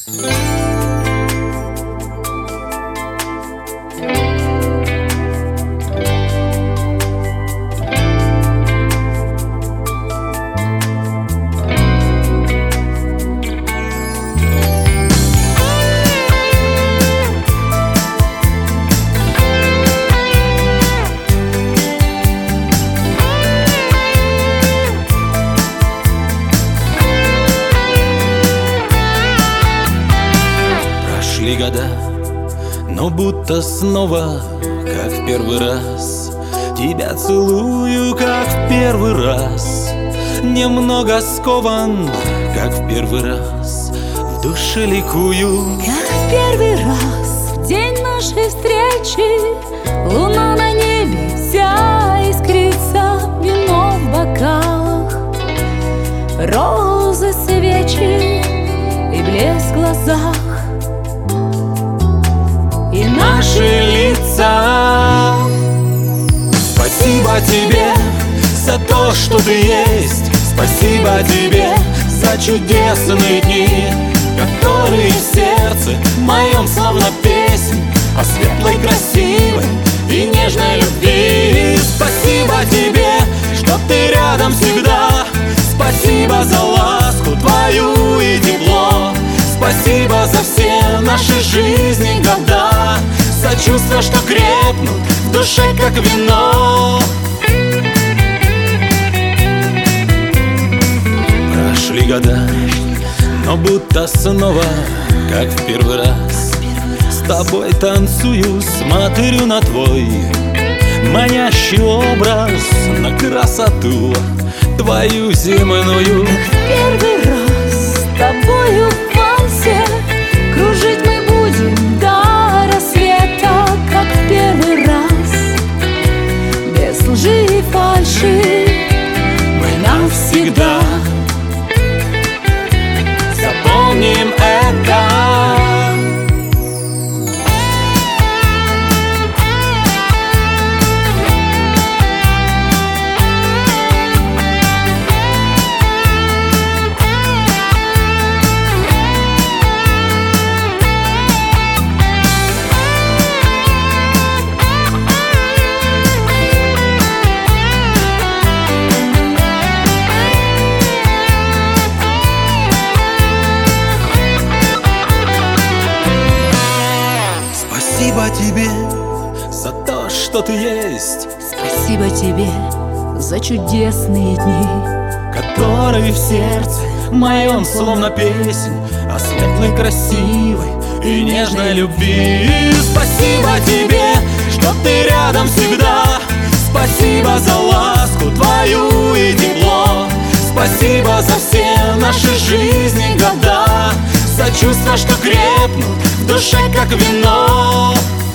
Прошли года, но будто снова, как в первый раз, тебя целую, как в первый раз. Немного скован, как в первый раз, в душе ликую, как в первый раз, в день нашей встречи. Луна на небе вся искрится, вино в бокалах, розы, свечи и блеск в глазах. И наши лица. Спасибо тебе за то, что ты есть. Спасибо тебе за чудесные дни, которые в сердце моем словно песнь о светлой, красивой и нежной любви. Спасибо тебе, что ты рядом всегда. Спасибо за ласку твою и тепло. Спасибо за все наши жизни года, за чувства, что крепнут в душе, как вино. Прошли года, но будто снова, как в первый раз, с тобой танцую, смотрю на твой манящий образ, на красоту твою земную. Как в первый раз с тобою в вальсе кружить мы будем до рассвета. Как в первый раз, без лжи и фальши, мы навсегда запомним это. Спасибо тебе за то, что ты есть. Спасибо тебе за чудесные дни, которые в сердце моем словно песнь о светлой, красивой и нежной любви. Спасибо тебе, что ты рядом всегда. Спасибо за ласку твою и тепло. Спасибо за все наши жизни года, за чувства, что крепнут в душе, как вино.